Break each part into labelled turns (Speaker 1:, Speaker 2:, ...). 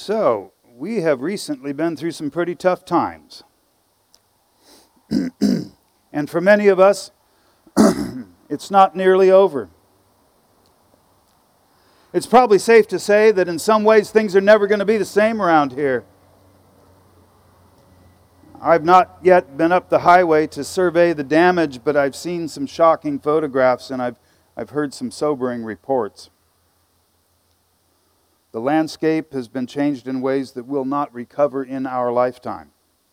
Speaker 1: So, we have recently been through some pretty tough times. And for many of us, it's not nearly over. It's probably safe to say that in some ways things are never going to be the same around here. I've not yet been up the highway to survey the damage, but I've seen some shocking photographs and I've heard some sobering reports. The landscape has been changed in ways that will not recover in our lifetime.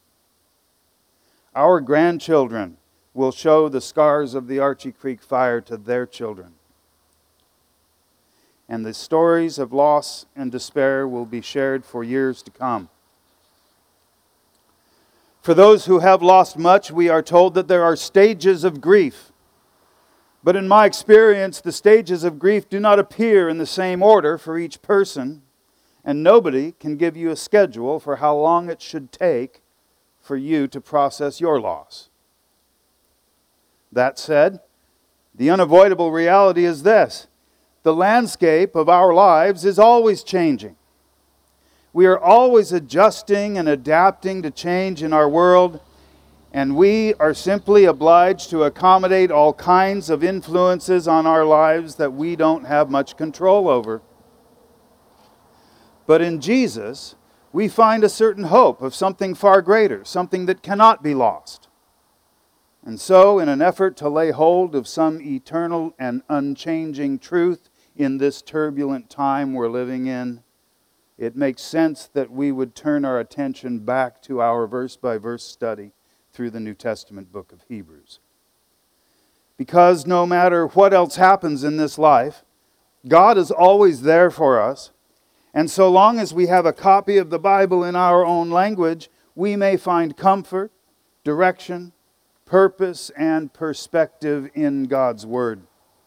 Speaker 1: Our grandchildren will show the scars of the Archie Creek fire to their children. And the stories of loss and despair will be shared for years to come. For those who have lost much, we are told that there are stages of grief. But in my experience, the stages of grief do not appear in the same order for each person, and nobody can give you a schedule for how long it should take for you to process your loss. That said, the unavoidable reality is this: the landscape of our lives is always changing. We are always adjusting and adapting to change in our world, and we are simply obliged to accommodate all kinds of influences on our lives that we don't have much control over. But in Jesus, we find a certain hope of something far greater, something that cannot be lost. And so, in an effort to lay hold of some eternal and unchanging truth in this turbulent time we're living in, it makes sense that we would turn our attention back to our verse-by-verse study through the New Testament book of Hebrews. Because no matter what else happens in this life, God is always there for us. And so long as we have a copy of the Bible in our own language, we may find comfort, direction, purpose, and perspective in God's Word.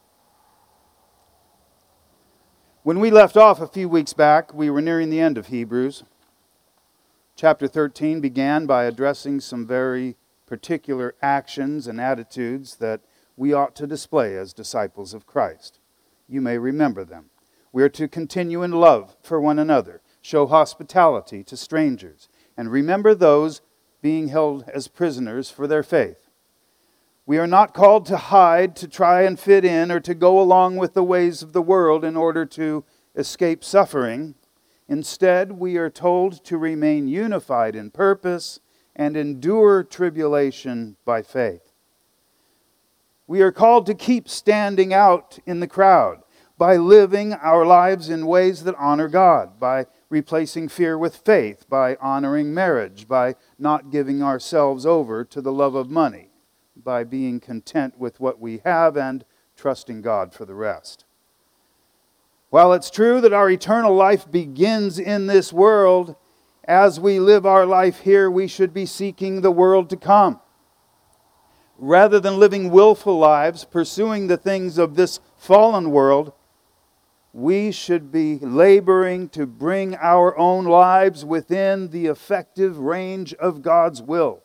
Speaker 1: When we left off a few weeks back, we were nearing the end of Hebrews. Chapter 13 began by addressing some very particular actions and attitudes that we ought to display as disciples of Christ. You may remember them. We are to continue in love for one another, show hospitality to strangers, and remember those being held as prisoners for their faith. We are not called to hide, to try and fit in, or to go along with the ways of the world in order to escape suffering. Instead, we are told to remain unified in purpose and endure tribulation by faith. We are called to keep standing out in the crowd by living our lives in ways that honor God, by replacing fear with faith, by honoring marriage, by not giving ourselves over to the love of money, by being content with what we have and trusting God for the rest. While it's true that our eternal life begins in this world, as we live our life here, we should be seeking the world to come. Rather than living willful lives, pursuing the things of this fallen world, we should be laboring to bring our own lives within the effective range of God's will.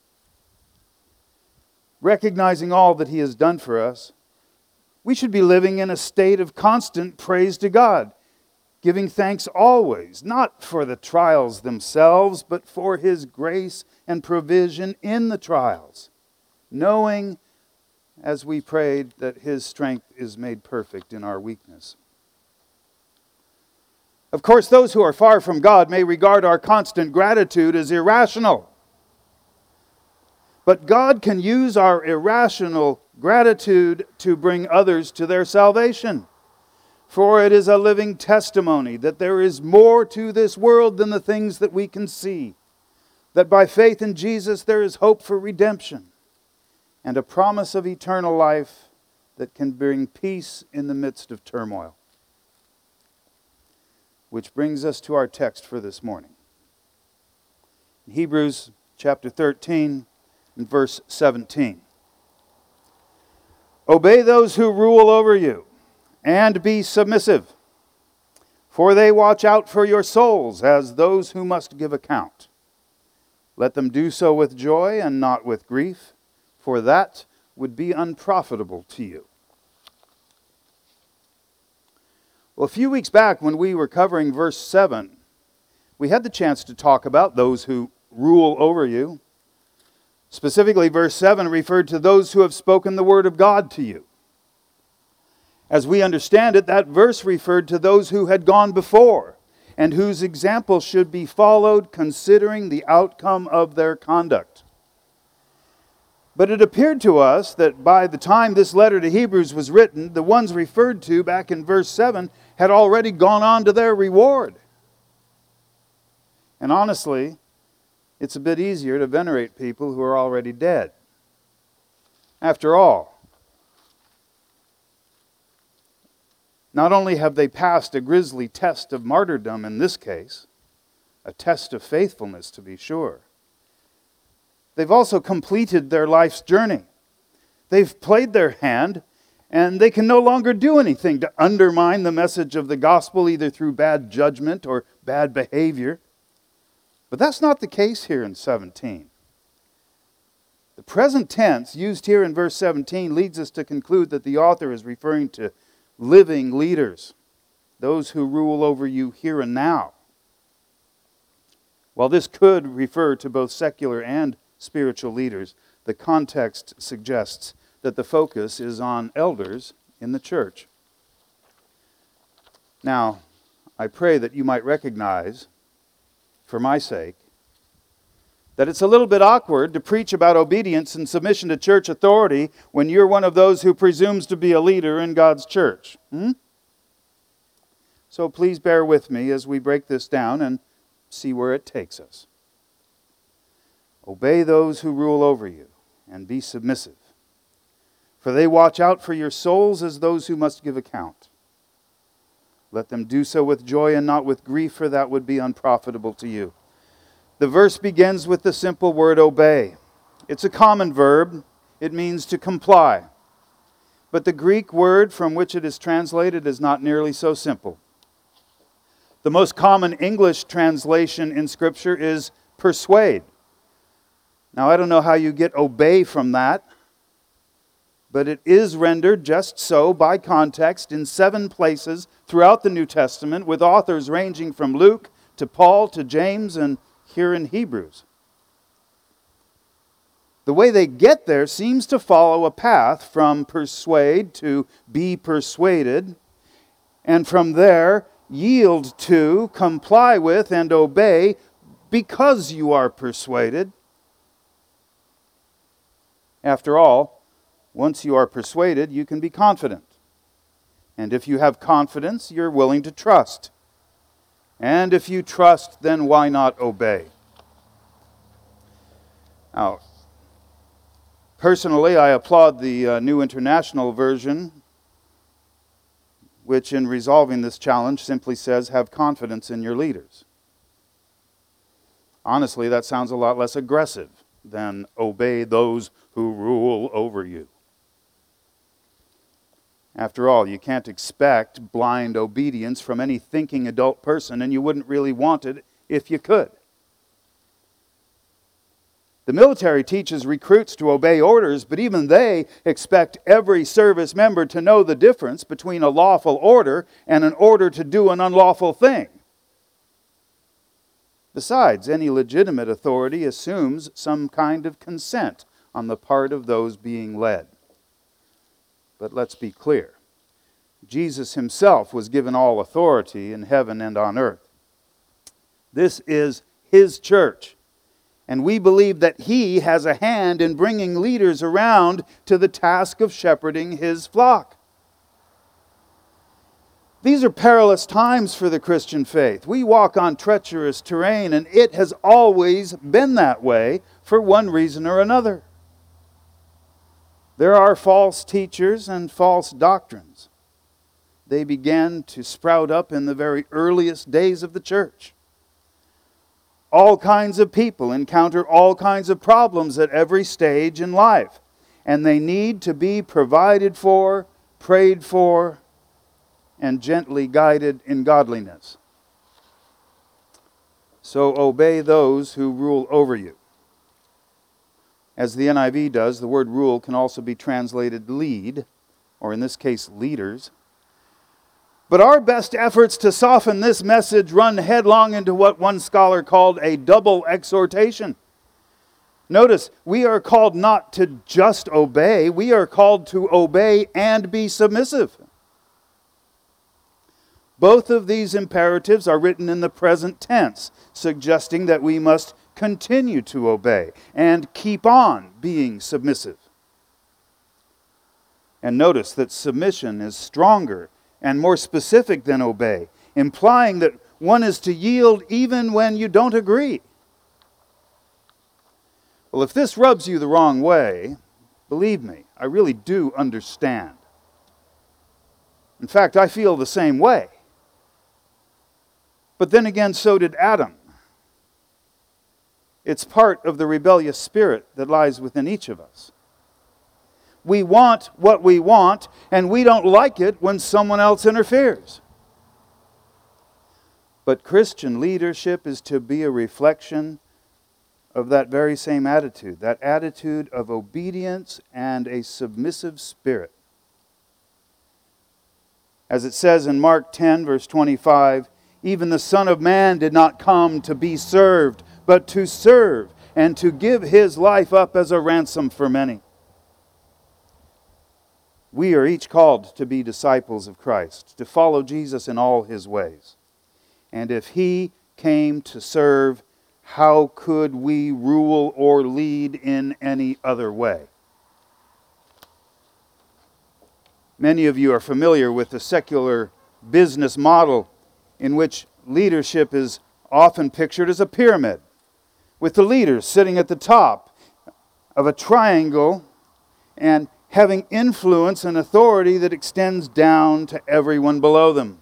Speaker 1: Recognizing all that He has done for us, we should be living in a state of constant praise to God, giving thanks always, not for the trials themselves, but for His grace and provision in the trials, knowing, as we prayed, that His strength is made perfect in our weakness. Of course, those who are far from God may regard our constant gratitude as irrational. But God can use our irrational gratitude to bring others to their salvation. For it is a living testimony that there is more to this world than the things that we can see. That by faith in Jesus there is hope for redemption and a promise of eternal life that can bring peace in the midst of turmoil. Which brings us to our text for this morning. Hebrews chapter 13 and verse 17. Obey those who rule over you, and be submissive, for they watch out for your souls as those who must give account. Let them do so with joy and not with grief, for that would be unprofitable to you. Well, a few weeks back when we were covering verse 7, we had the chance to talk about those who rule over you. Specifically, verse 7 referred to those who have spoken the word of God to you. As we understand it, that verse referred to those who had gone before and whose example should be followed considering the outcome of their conduct. But it appeared to us that by the time this letter to Hebrews was written, the ones referred to back in verse 7 had already gone on to their reward. And honestly, it's a bit easier to venerate people who are already dead. After all, not only have they passed a grisly test of martyrdom in this case, a test of faithfulness to be sure, they've also completed their life's journey. They've played their hand, and they can no longer do anything to undermine the message of the gospel, either through bad judgment or bad behavior. But that's not the case here in 17. The present tense used here in verse 17 leads us to conclude that the author is referring to living leaders, those who rule over you here and now. While this could refer to both secular and spiritual leaders, the context suggests that the focus is on elders in the church. Now, I pray that you might recognize, for my sake, that it's a little bit awkward to preach about obedience and submission to church authority when you're one of those who presumes to be a leader in God's church. So please bear with me as we break this down and see where it takes us. Obey those who rule over you and be submissive, for they watch out for your souls as those who must give account. Let them do so with joy and not with grief, for that would be unprofitable to you. The verse begins with the simple word obey. It's a common verb. It means to comply. But the Greek word from which it is translated is not nearly so simple. The most common English translation in Scripture is persuade. Now, I don't know how you get obey from that, but it is rendered just so by context in 7 places throughout the New Testament, with authors ranging from Luke to Paul to James and here in Hebrews. The way they get there seems to follow a path from persuade to be persuaded, and from there, yield to, comply with, and obey because you are persuaded. After all, once you are persuaded, you can be confident. And if you have confidence, you're willing to trust. And if you trust, then why not obey? Now, personally, I applaud the New International Version, which in resolving this challenge simply says, have confidence in your leaders. Honestly, that sounds a lot less aggressive than obey those who rule over you. After all, you can't expect blind obedience from any thinking adult person, and you wouldn't really want it if you could. The military teaches recruits to obey orders, but even they expect every service member to know the difference between a lawful order and an order to do an unlawful thing. Besides, any legitimate authority assumes some kind of consent on the part of those being led. But let's be clear. Jesus himself was given all authority in heaven and on earth. This is his church, and we believe that he has a hand in bringing leaders around to the task of shepherding his flock. These are perilous times for the Christian faith. We walk on treacherous terrain, and it has always been that way for one reason or another. There are false teachers and false doctrines. They began to sprout up in the very earliest days of the church. All kinds of people encounter all kinds of problems at every stage in life, and they need to be provided for, prayed for, and gently guided in godliness. So obey those who rule over you. As the NIV does, the word rule can also be translated lead, or in this case, leaders. But our best efforts to soften this message run headlong into what one scholar called a double exhortation. Notice, we are called not to just obey, we are called to obey and be submissive. Both of these imperatives are written in the present tense, suggesting that we must continue to obey and keep on being submissive. And notice that submission is stronger and more specific than obey, implying that one is to yield even when you don't agree. Well, if this rubs you the wrong way, believe me, I really do understand. In fact, I feel the same way. But then again, so did Adam. It's part of the rebellious spirit that lies within each of us. We want what we want, and we don't like it when someone else interferes. But Christian leadership is to be a reflection of that very same attitude, that attitude of obedience and a submissive spirit. As it says in Mark 10, verse 25, even the Son of Man did not come to be served, but to serve and to give his life up as a ransom for many. We are each called to be disciples of Christ, to follow Jesus in all his ways. And if he came to serve, how could we rule or lead in any other way? Many of you are familiar with the secular business model in which leadership is often pictured as a pyramid, with the leaders sitting at the top of a triangle and having influence and authority that extends down to everyone below them.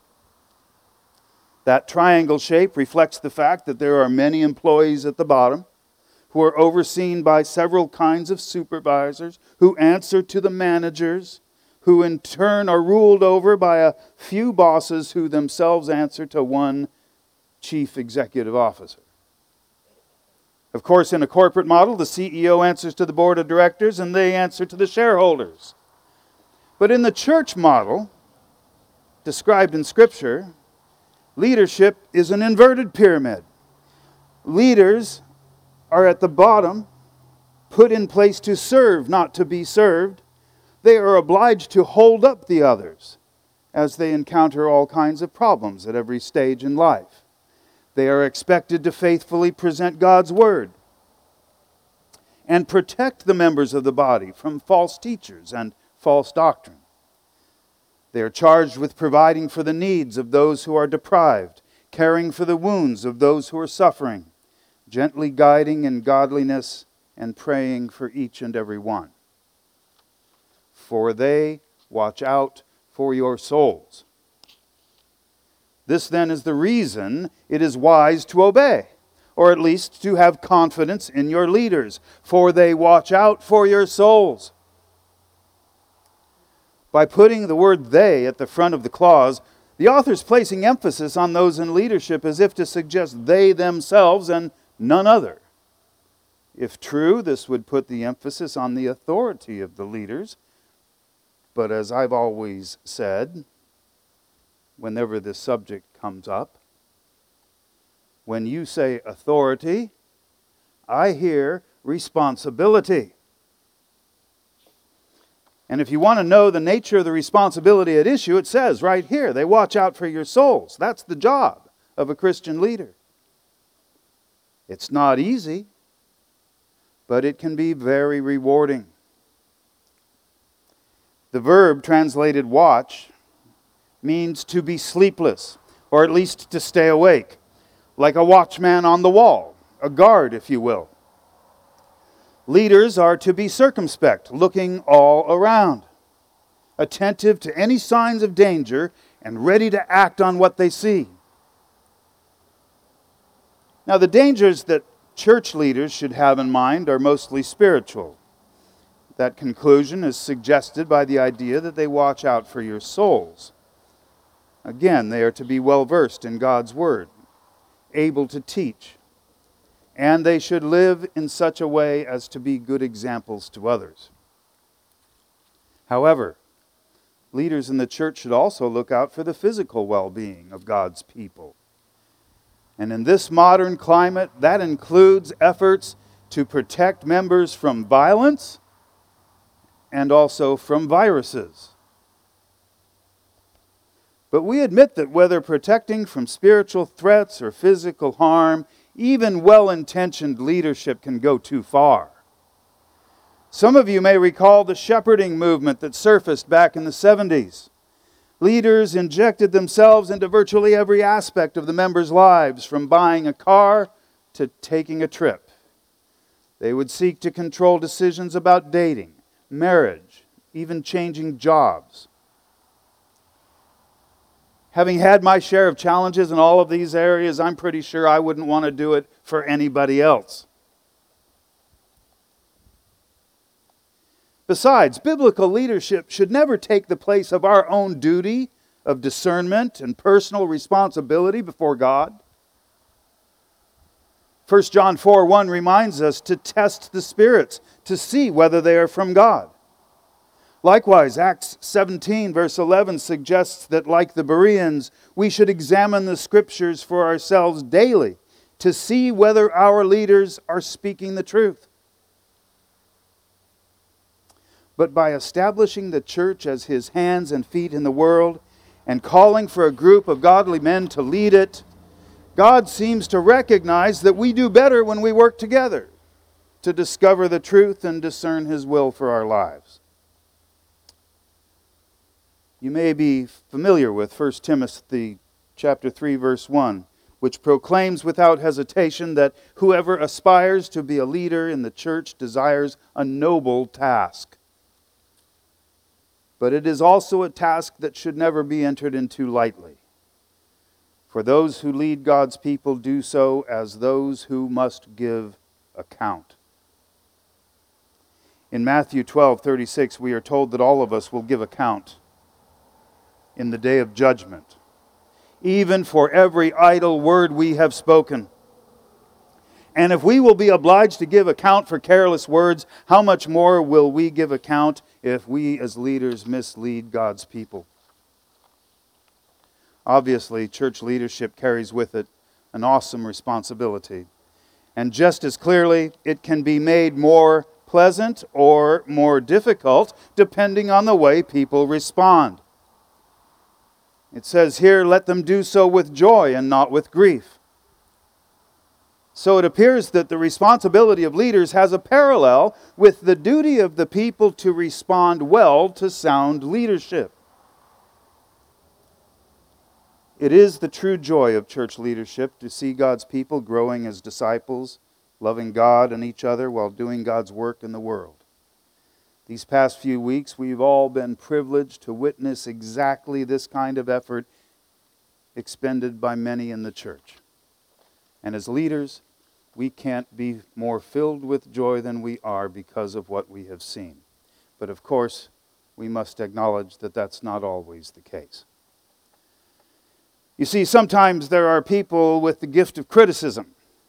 Speaker 1: That triangle shape reflects the fact that there are many employees at the bottom who are overseen by several kinds of supervisors who answer to the managers, who in turn are ruled over by a few bosses who themselves answer to one chief executive officer. Of course, in a corporate model, the CEO answers to the board of directors and they answer to the shareholders. But in the church model, described in Scripture, leadership is an inverted pyramid. Leaders are at the bottom, put in place to serve, not to be served. They are obliged to hold up the others as they encounter all kinds of problems at every stage in life. They are expected to faithfully present God's Word and protect the members of the body from false teachers and false doctrine. They are charged with providing for the needs of those who are deprived, caring for the wounds of those who are suffering, gently guiding in godliness, and praying for each and every one. For they watch out for your souls. This then is the reason it is wise to obey, or at least to have confidence in your leaders, for they watch out for your souls. By putting the word they at the front of the clause, the author's placing emphasis on those in leadership as if to suggest they themselves and none other. If true, this would put the emphasis on the authority of the leaders. But as I've always said, whenever this subject comes up, when you say authority, I hear responsibility. And if you want to know the nature of the responsibility at issue, it says right here, they watch out for your souls. That's the job of a Christian leader. It's not easy, but it can be very rewarding. The verb translated watch means to be sleepless, or at least to stay awake, like a watchman on the wall, a guard, if you will. Leaders are to be circumspect, looking all around, attentive to any signs of danger, and ready to act on what they see. Now, the dangers that church leaders should have in mind are mostly spiritual. That conclusion is suggested by the idea that they watch out for your souls. Again, they are to be well versed in God's Word, able to teach, and they should live in such a way as to be good examples to others. However, leaders in the church should also look out for the physical well-being of God's people. And in this modern climate, that includes efforts to protect members from violence and also from viruses. But we admit that whether protecting from spiritual threats or physical harm, even well-intentioned leadership can go too far. Some of you may recall the shepherding movement that surfaced back in the 70s. Leaders injected themselves into virtually every aspect of the members' lives, from buying a car to taking a trip. They would seek to control decisions about dating, marriage, even changing jobs. Having had my share of challenges in all of these areas, I'm pretty sure I wouldn't want to do it for anybody else. Besides, biblical leadership should never take the place of our own duty of discernment and personal responsibility before God. 1 John 4:1 reminds us to test the spirits to see whether they are from God. Likewise, Acts 17 verse 11 suggests that, like the Bereans, we should examine the Scriptures for ourselves daily to see whether our leaders are speaking the truth. But by establishing the church as His hands and feet in the world and calling for a group of godly men to lead it, God seems to recognize that we do better when we work together to discover the truth and discern His will for our lives. You may be familiar with 1 Timothy chapter 3, verse 1, which proclaims without hesitation that whoever aspires to be a leader in the church desires a noble task. But it is also a task that should never be entered into lightly. For those who lead God's people do so as those who must give account. In Matthew 12:36, we are told that all of us will give account in the day of judgment, even for every idle word we have spoken. And if we will be obliged to give account for careless words, how much more will we give account if we as leaders mislead God's people? Obviously, church leadership carries with it an awesome responsibility. And just as clearly, it can be made more pleasant or more difficult depending on the way people respond. It says here, let them do so with joy and not with grief. So it appears that the responsibility of leaders has a parallel with the duty of the people to respond well to sound leadership. It is the true joy of church leadership to see God's people growing as disciples, loving God and each other while doing God's work in the world. These past few weeks, we've all been privileged to witness exactly this kind of effort expended by many in the church. And as leaders, we can't be more filled with joy than we are because of what we have seen. But of course, we must acknowledge that that's not always the case. You see, sometimes there are people with the gift of criticism.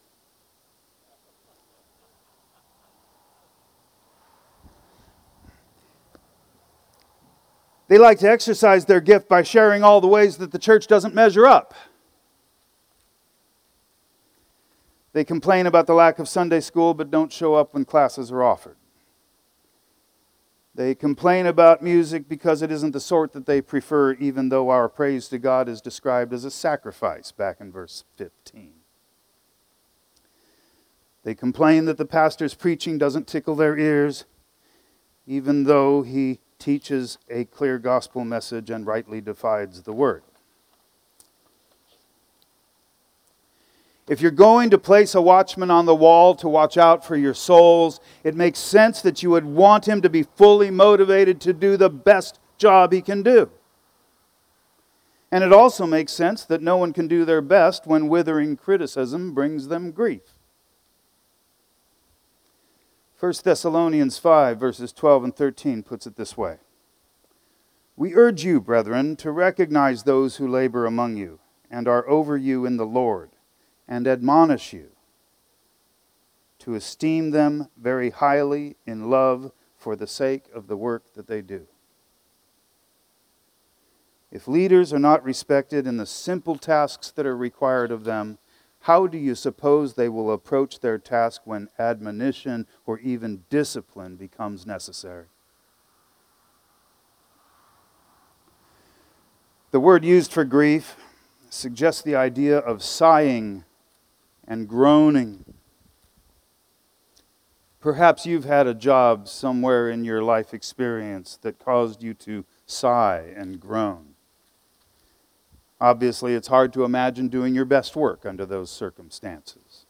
Speaker 1: They like to exercise their gift by sharing all the ways that the church doesn't measure up. They complain about the lack of Sunday school but don't show up when classes are offered. They complain about music because it isn't the sort that they prefer, even though our praise to God is described as a sacrifice back in verse 15. They complain that the pastor's preaching doesn't tickle their ears, even though he teaches a clear gospel message and rightly divides the word. If you're going to place a watchman on the wall to watch out for your souls, it makes sense that you would want him to be fully motivated to do the best job he can do. And it also makes sense that no one can do their best when withering criticism brings them grief. 1 Thessalonians 5, verses 12 and 13 puts it this way. We urge you, brethren, to recognize those who labor among you and are over you in the Lord, and admonish you to esteem them very highly in love for the sake of the work that they do. If leaders are not respected in the simple tasks that are required of them, how do you suppose they will approach their task when admonition or even discipline becomes necessary? The word used for grief suggests the idea of sighing and groaning. Perhaps you've had a job somewhere in your life experience that caused you to sigh and groan. Obviously, it's hard to imagine doing your best work under those circumstances.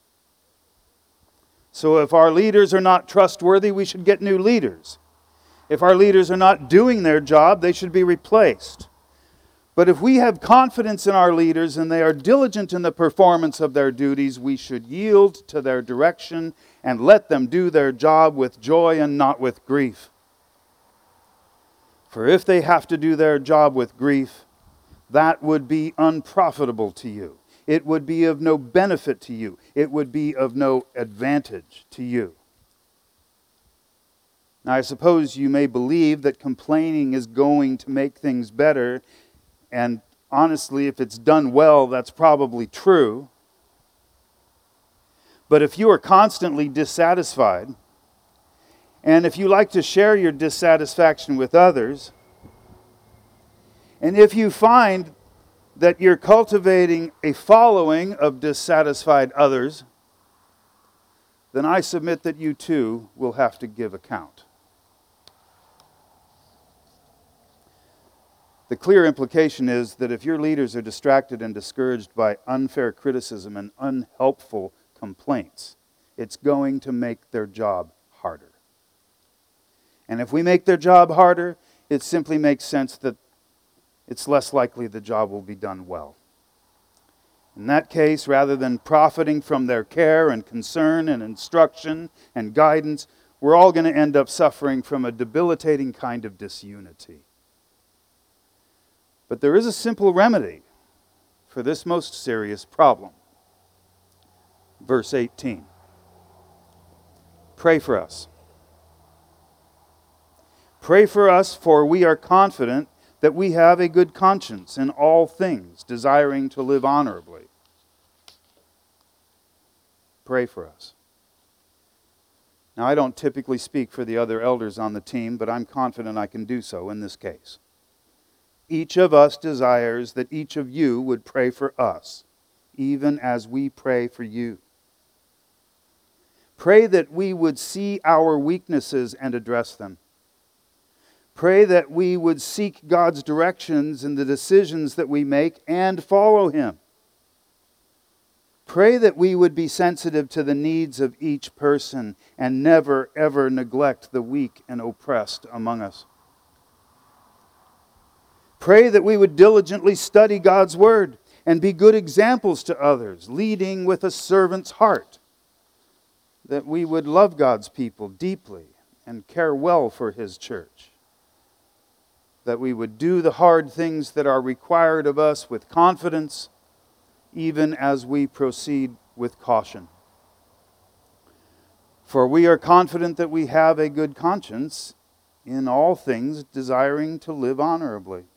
Speaker 1: So if our leaders are not trustworthy, we should get new leaders. If our leaders are not doing their job, they should be replaced. But if we have confidence in our leaders and they are diligent in the performance of their duties, we should yield to their direction and let them do their job with joy and not with grief. For if they have to do their job with grief, that would be unprofitable to you. It would be of no benefit to you. It would be of no advantage to you. Now, I suppose you may believe that complaining is going to make things better, and honestly, if it's done well, that's probably true. But if you are constantly dissatisfied, and if you like to share your dissatisfaction with others, and if you find that you're cultivating a following of dissatisfied others, then I submit that you too will have to give account. The clear implication is that if your leaders are distracted and discouraged by unfair criticism and unhelpful complaints, it's going to make their job harder. And if we make their job harder, it simply makes sense that it's less likely the job will be done well. In that case, rather than profiting from their care and concern and instruction and guidance, we're all going to end up suffering from a debilitating kind of disunity. But there is a simple remedy for this most serious problem. Verse 18. Pray for us. Pray for us, for we are confident that we have a good conscience in all things, desiring to live honorably. Pray for us. Now, I don't typically speak for the other elders on the team, but I'm confident I can do so in this case. Each of us desires that each of you would pray for us, even as we pray for you. Pray that we would see our weaknesses and address them. Pray that we would seek God's directions in the decisions that we make and follow Him. Pray that we would be sensitive to the needs of each person and never, ever neglect the weak and oppressed among us. Pray that we would diligently study God's Word and be good examples to others, leading with a servant's heart. That we would love God's people deeply and care well for His church. That we would do the hard things that are required of us with confidence, even as we proceed with caution. For we are confident that we have a good conscience in all things, desiring to live honorably.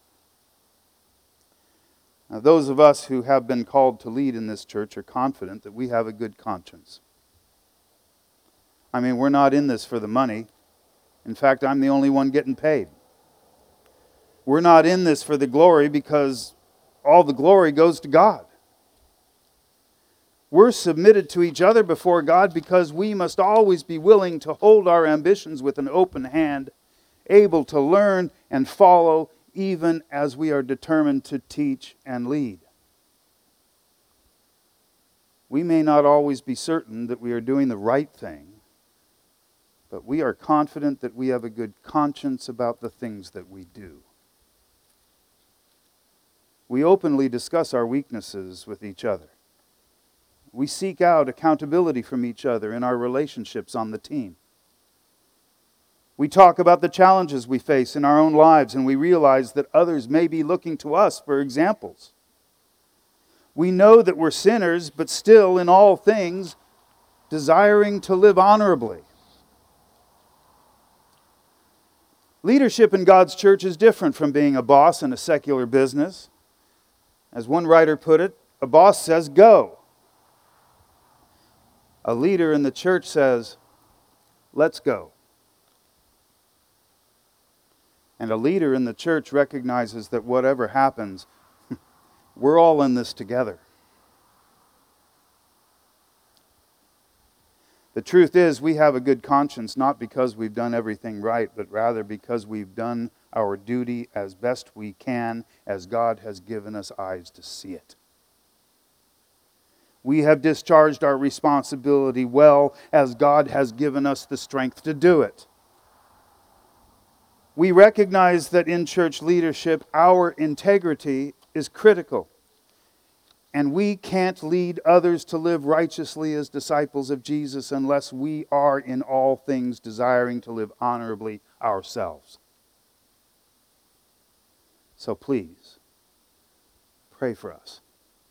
Speaker 1: Now, those of us who have been called to lead in this church are confident that we have a good conscience. I mean, we're not in this for the money. In fact, I'm the only one getting paid. We're not in this for the glory because all the glory goes to God. We're submitted to each other before God because we must always be willing to hold our ambitions with an open hand, able to learn and follow even as we are determined to teach and lead. We may not always be certain that we are doing the right thing, but we are confident that we have a good conscience about the things that we do. We openly discuss our weaknesses with each other. We seek out accountability from each other in our relationships on the team. We talk about the challenges we face in our own lives, and we realize that others may be looking to us for examples. We know that we're sinners, but still, in all things, desiring to live honorably. Leadership in God's church is different from being a boss in a secular business. As one writer put it, a boss says, go. A leader in the church says, let's go. And a leader in the church recognizes that whatever happens, we're all in this together. The truth is, we have a good conscience not because we've done everything right, but rather because we've done our duty as best we can, as God has given us eyes to see it. We have discharged our responsibility well, as God has given us the strength to do it. We recognize that in church leadership, our integrity is critical. And we can't lead others to live righteously as disciples of Jesus unless we are in all things desiring to live honorably ourselves. So please, pray for us.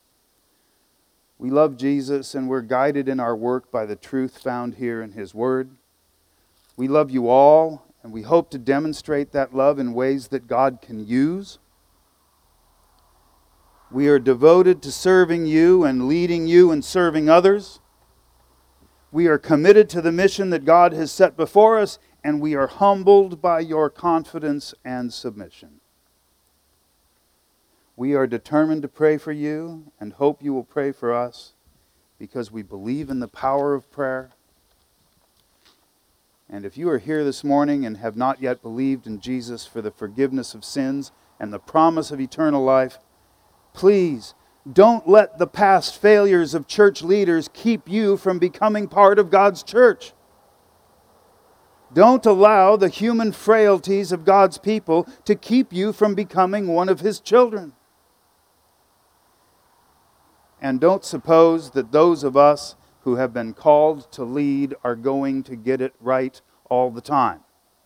Speaker 1: We love Jesus and we're guided in our work by the truth found here in His Word. We love you all and we hope to demonstrate that love in ways that God can use. We are devoted to serving you and leading you and serving others. We are committed to the mission that God has set before us, and we are humbled by your confidence and submission. We are determined to pray for you and hope you will pray for us because we believe in the power of prayer. And if you are here this morning and have not yet believed in Jesus for the forgiveness of sins and the promise of eternal life, please don't let the past failures of church leaders keep you from becoming part of God's church. Don't allow the human frailties of God's people to keep you from becoming one of His children. And don't suppose that those of us who have been called to lead are going to get it right all the time.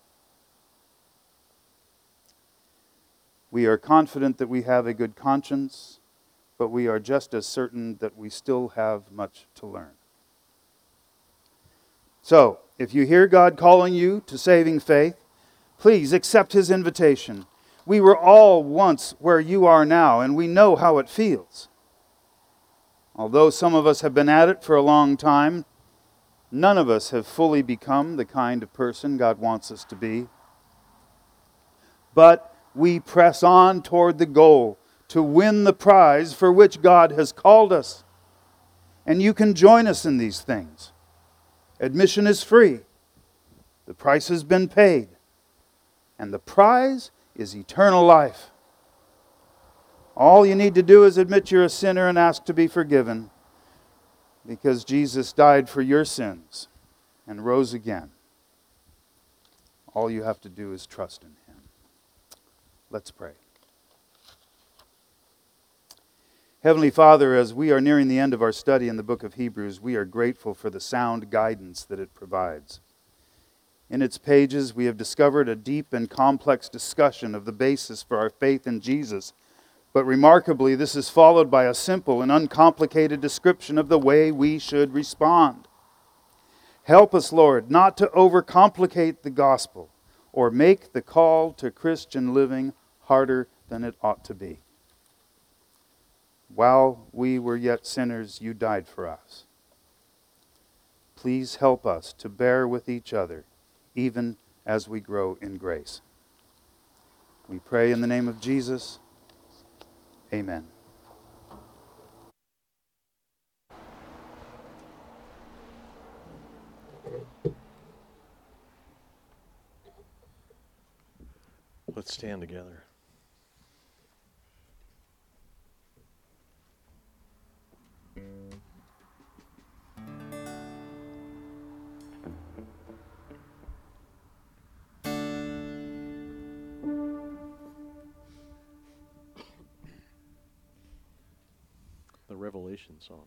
Speaker 1: We are confident that we have a good conscience, but we are just as certain that we still have much to learn. So, if you hear God calling you to saving faith, please accept His invitation. We were all once where you are now, and we know how it feels. Although some of us have been at it for a long time, none of us have fully become the kind of person God wants us to be. But we press on toward the goal to win the prize for which God has called us. And you can join us in these things. Admission is free. The price has been paid. And the prize is eternal life. All you need to do is admit you're a sinner and ask to be forgiven, because Jesus died for your sins and rose again. All you have to do is trust in Him. Let's pray. Heavenly Father, as we are nearing the end of our study in the book of Hebrews, we are grateful for the sound guidance that it provides. In its pages, we have discovered a deep and complex discussion of the basis for our faith in Jesus. But remarkably, this is followed by a simple and uncomplicated description of the way we should respond. Help us, Lord, not to overcomplicate the gospel or make the call to Christian living harder than it ought to be. While we were yet sinners, you died for us. Please help us to bear with each other, even as we grow in grace. We pray in the name of Jesus. Amen.
Speaker 2: Let's stand together. The Revelation song.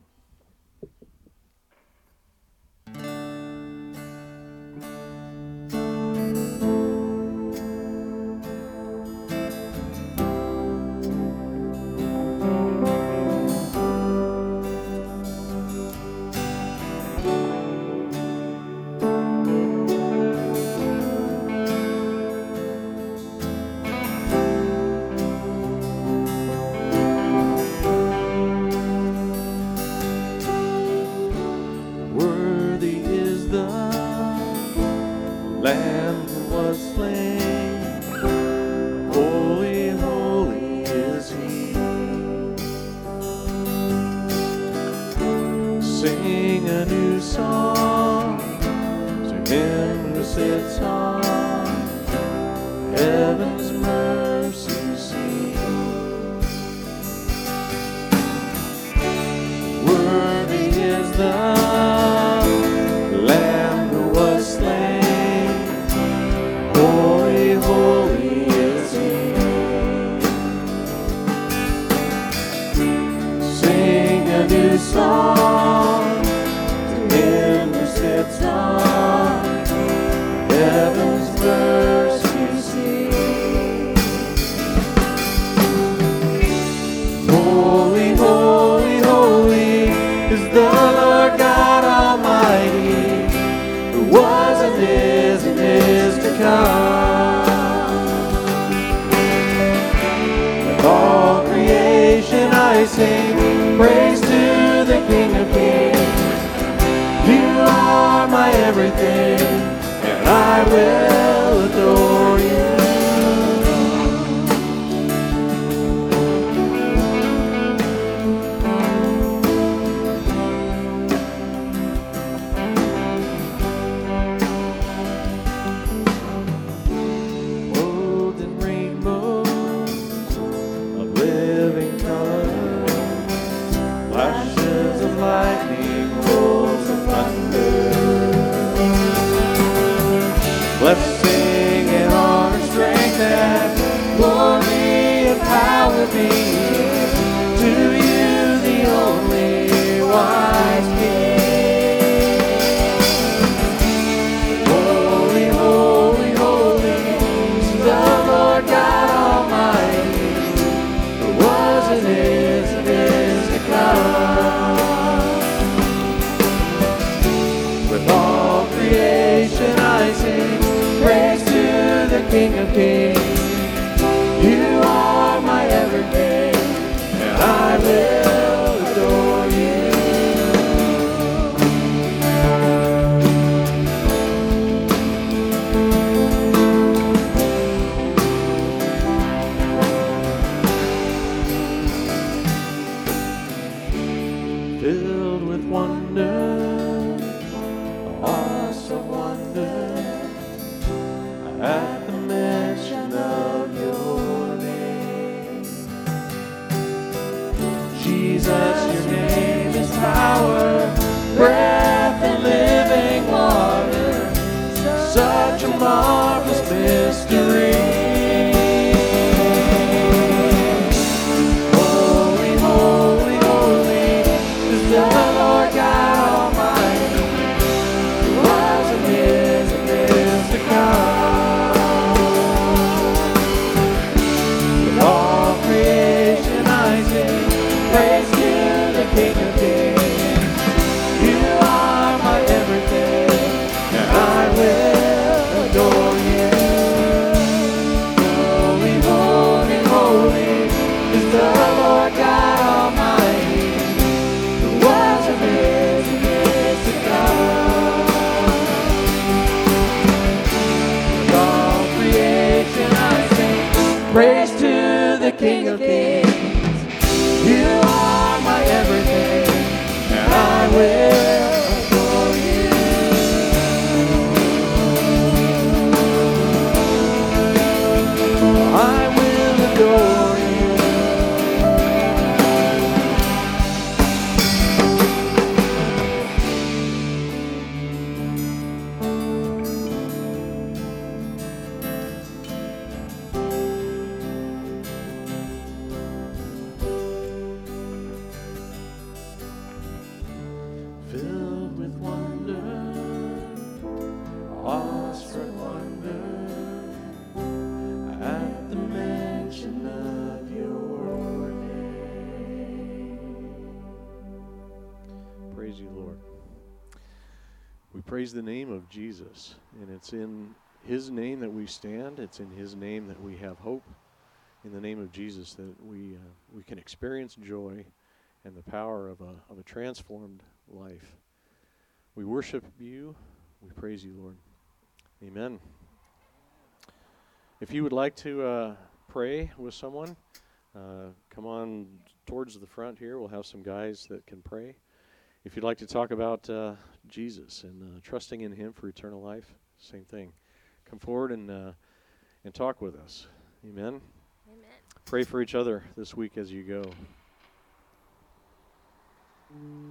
Speaker 2: sing a new song to him who sits on heaven's mercy seat. Worthy is the Lamb who was slain, holy, holy is he. Sing a new song to him who sits on heaven's mercy seat. Holy, holy, holy is the Lord God Almighty, who was and is to come. With all creation I sing praise to the King of Kings. You are my everything, and I will adore you. Clothed in rainbows of living color, flashes of lightning, rolls of thunder. Blessing and honor, strength and glory and power be to you, the only wise King. Holy, holy, holy is the Lord God Almighty, who was and is to come. With all creation I sing praise to the King of Kings. You are my everything, and I will adore you. Filled with wonder, awesome wonder, at the mention of your name. Jesus, your name is power, breath and living water, such a marvelous mystery. Holy, holy, holy is the Lord God Almighty, who was and is to come. With all creation I sing praise to the King of Kings. You are my everything, and I will adore you. Holy, holy, holy is the Lord God Almighty, who was and is to come. With all creation I sing praise to the King of Kings. You are my everything, and I will adore you. I will adore you. Filled with wonder, awestruck wonder, at the mention of your name. Praise you, Lord. We praise the name of Jesus, and it's in his name that we stand. It's in his name that we have hope. In the name of Jesus that we can experience joy and the power of a transformed life. We worship you. We praise you, Lord. Amen. If you would like to pray with someone, come on towards the front here. We'll have some guys that can pray. If you'd like to talk about Jesus and trusting in Him for eternal life, same thing. Come forward and talk with us. Amen.
Speaker 3: Amen.
Speaker 2: Pray for each other this week as you go.